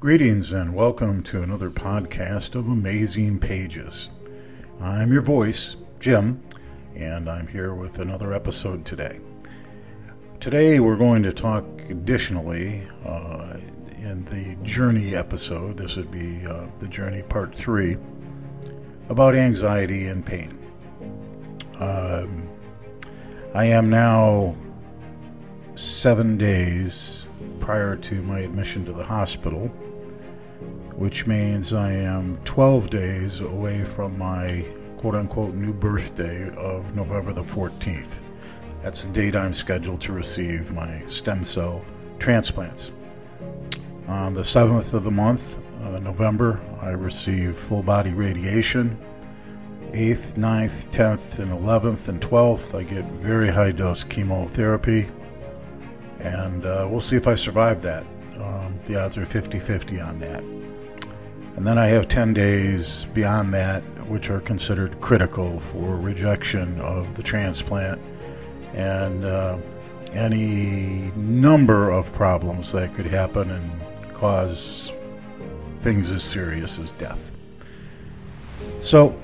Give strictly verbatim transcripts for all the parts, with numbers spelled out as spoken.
Greetings and welcome to another podcast of Amazing Pages. I'm your voice, Jim, and I'm here with another episode today. Today we're going to talk additionally uh, in the Journey episode, this would be uh, the Journey Part three, about anxiety and pain. Um, I am now seven days prior to my admission to the hospital, which means I am twelve days away from my quote-unquote new birthday of November the fourteenth. That's the date I'm scheduled to receive my stem cell transplants. On the seventh of the month, uh, November, I receive full-body radiation. eighth, ninth, tenth, and eleventh, and twelfth, I get very high-dose chemotherapy. And uh, we'll see if I survive that. Um, the odds are fifty-fifty on that. And then I have ten days beyond that, which are considered critical for rejection of the transplant and uh, any number of problems that could happen and cause things as serious as death. So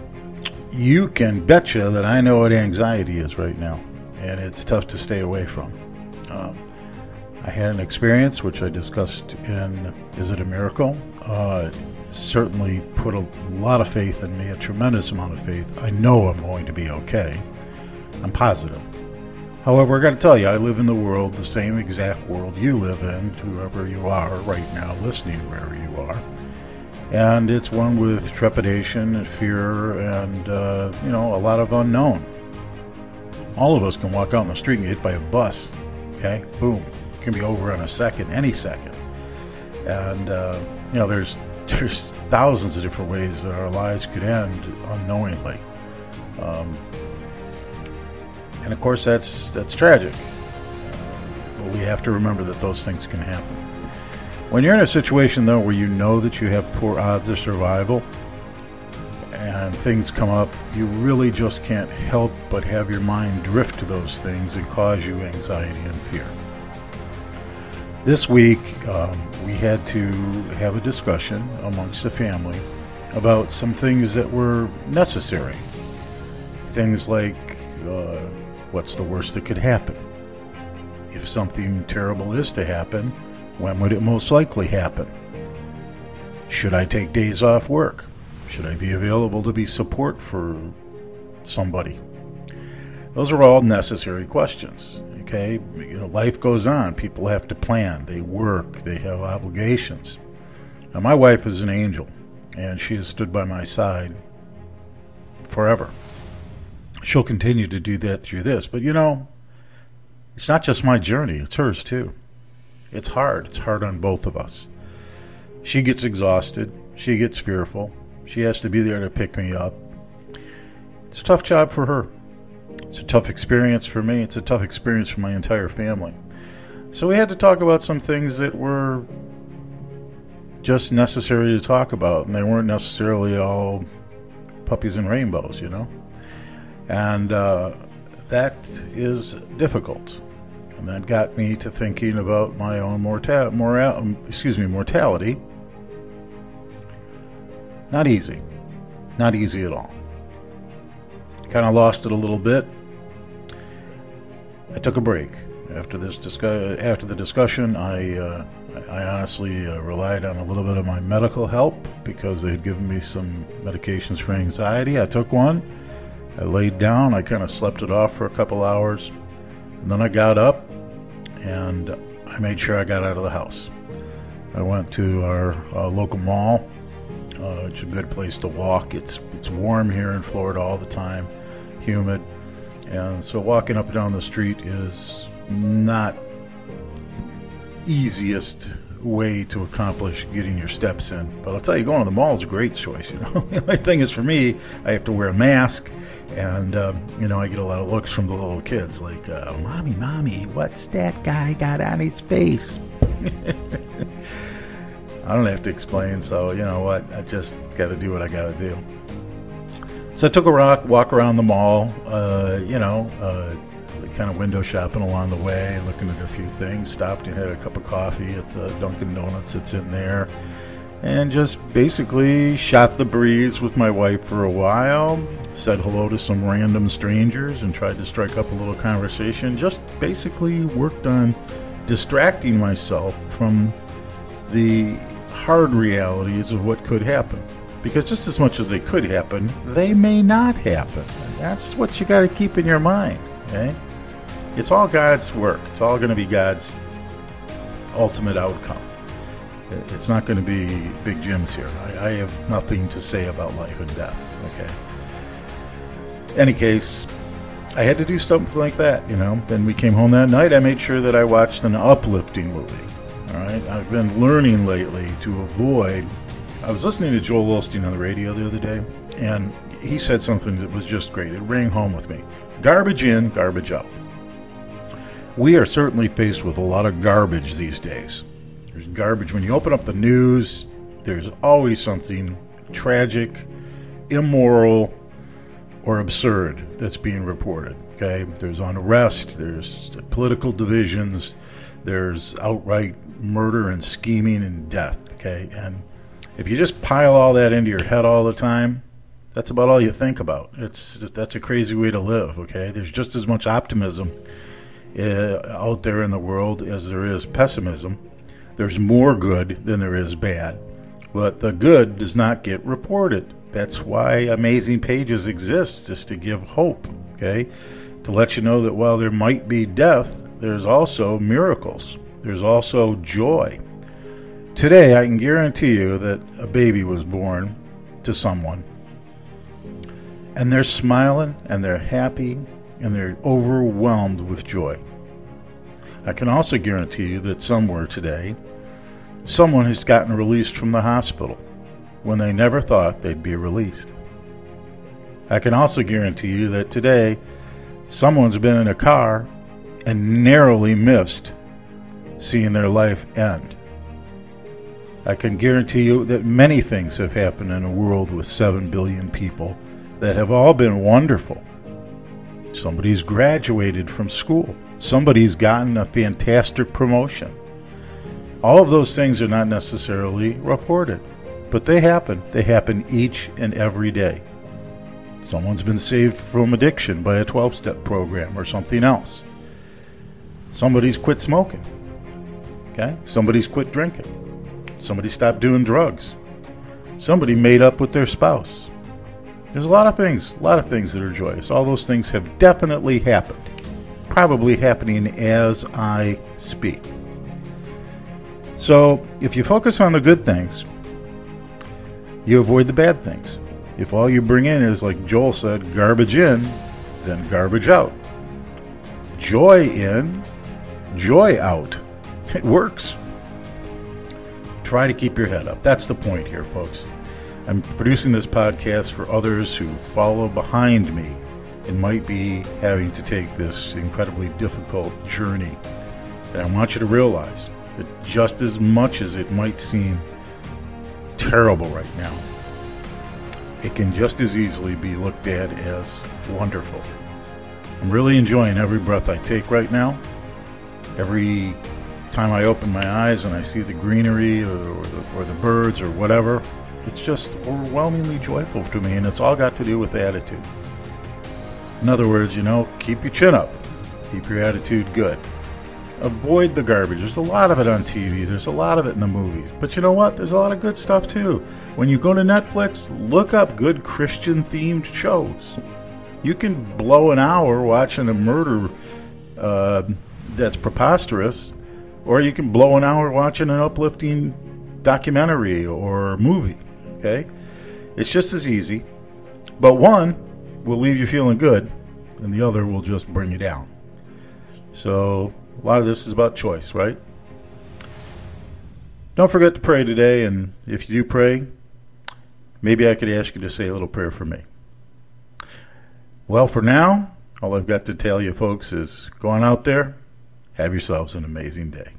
you can betcha that I know what anxiety is right now, and it's tough to stay away from. Um, I had an experience which I discussed in Is It a Miracle? Uh, certainly put a lot of faith in me, a tremendous amount of faith. I know I'm going to be okay. I'm positive. However, I got to tell you, I live in the world, the same exact world you live in, whoever you are right now, listening wherever you are. And it's one with trepidation and fear and, uh, you know, a lot of unknown. All of us can walk out on the street and get hit by a bus. Okay? Boom. It can be over in a second, any second. And, uh, you know, there's there's thousands of different ways that our lives could end unknowingly. Um, and, of course, that's that's tragic. Uh, but we have to remember that those things can happen. When you're in a situation, though, where you know that you have poor odds of survival and things come up, you really just can't help but have your mind drift to those things and cause you anxiety and fear. This week, um, we had to have a discussion amongst the family about some things that were necessary. Things like, uh, what's the worst that could happen? If something terrible is to happen, when would it most likely happen? Should I take days off work? Should I be available to be support for somebody? Those are all necessary questions. Okay, you know, life goes on. People have to plan. They work. They have obligations. Now, my wife is an angel, and she has stood by my side forever. She'll continue to do that through this. But, you know, it's not just my journey. It's hers, too. It's hard. It's hard on both of us. She gets exhausted. She gets fearful. She has to be there to pick me up. It's a tough job for her. It's a tough experience for me. It's a tough experience for my entire family. So we had to talk about some things that were just necessary to talk about, and they weren't necessarily all puppies and rainbows, you know. And uh, that is difficult. And that got me to thinking about my own morta- moral- excuse me, mortality. Not easy. Not easy at all. Kind of lost it a little bit. I took a break after this discuss- After the discussion, I uh, I honestly uh, relied on a little bit of my medical help because they had given me some medications for anxiety. I took one. I laid down. I kind of slept it off for a couple hours. And then I got up and I made sure I got out of the house. I went to our uh, local mall. Uh, it's a good place to walk. It's it's warm here in Florida all the time, humid. And so walking up and down the street is not the easiest way to accomplish getting your steps in. But I'll tell you, going to the mall is a great choice. You know, the only thing is for me, I have to wear a mask, and um, you know, I get a lot of looks from the little kids, like, uh, "Mommy, mommy, what's that guy got on his face?" I don't have to explain, so you know what? I just got to do what I got to do. So I took a rock, walk around the mall. Uh, you know, uh, kind of window shopping along the way, looking at a few things. Stopped and had a cup of coffee at the Dunkin' Donuts that's in there. And just basically shot the breeze with my wife for a while. Said hello to some random strangers and tried to strike up a little conversation. Just basically worked on distracting myself from the hard realities of what could happen. Because just as much as they could happen, they may not happen. And that's what you got to keep in your mind. Okay? It's all God's work. It's all going to be God's ultimate outcome. It's not going to be Big Jim's here. I, I have nothing to say about life and death. Okay. Any case, I had to do something like that, you know. Then we came home that night. I made sure that I watched an uplifting movie. All right. I've been learning lately to avoid. I was listening to Joel Osteen on the radio the other day, and he said something that was just great. It rang home with me. Garbage in, garbage out. We are certainly faced with a lot of garbage these days. There's garbage. When you open up the news, there's always something tragic, immoral, or absurd that's being reported. Okay? There's unrest, there's political divisions, there's outright murder and scheming and death. Okay? And if you just pile all that into your head all the time, that's about all you think about. It's just, that's a crazy way to live. Okay? There's just as much optimism uh, out there in the world as there is pessimism. There's more good than there is bad, but the good does not get reported. That's why Amazing Pages exists, just to give hope, okay? To let you know that while there might be death, there's also miracles. There's also joy. Today, I can guarantee you that a baby was born to someone, and they're smiling, and they're happy, and they're overwhelmed with joy. I can also guarantee you that somewhere today, someone has gotten released from the hospital when they never thought they'd be released. I can also guarantee you that today, someone's been in a car and narrowly missed seeing their life end. I can guarantee you that many things have happened in a world with seven billion people that have all been wonderful. Somebody's graduated from school. Somebody's gotten a fantastic promotion. All of those things are not necessarily reported, but they happen. They happen each and every day. Someone's been saved from addiction by a twelve-step program or something else. Somebody's quit smoking. Okay? Somebody's quit drinking. Somebody stopped doing drugs. Somebody made up with their spouse. There's a lot of things, a lot of things that are joyous. All those things have definitely happened. Probably happening as I speak. So, if you focus on the good things, you avoid the bad things. If all you bring in is, like Joel said, garbage in, then garbage out. Joy in, joy out. It works. Try to keep your head up. That's the point here, folks. I'm producing this podcast for others who follow behind me and might be having to take this incredibly difficult journey. And I want you to realize that just as much as it might seem terrible right now, it can just as easily be looked at as wonderful. I'm really enjoying every breath I take right now. Every time I open my eyes and I see the greenery or, or, the, or the birds or whatever, it's just overwhelmingly joyful to me, and it's all got to do with attitude. In other words, you know, keep your chin up. Keep your attitude good. Avoid the garbage. There's a lot of it on T V. There's a lot of it in the movies. But you know what? There's a lot of good stuff, too. When you go to Netflix, look up good Christian-themed shows. You can blow an hour watching a murder uh, that's preposterous, or you can blow an hour watching an uplifting documentary or movie, okay? It's just as easy. But one will leave you feeling good, and the other will just bring you down. So a lot of this is about choice, right? Don't forget to pray today, and if you do pray, maybe I could ask you to say a little prayer for me. Well, for now, all I've got to tell you folks is go on out there, have yourselves an amazing day.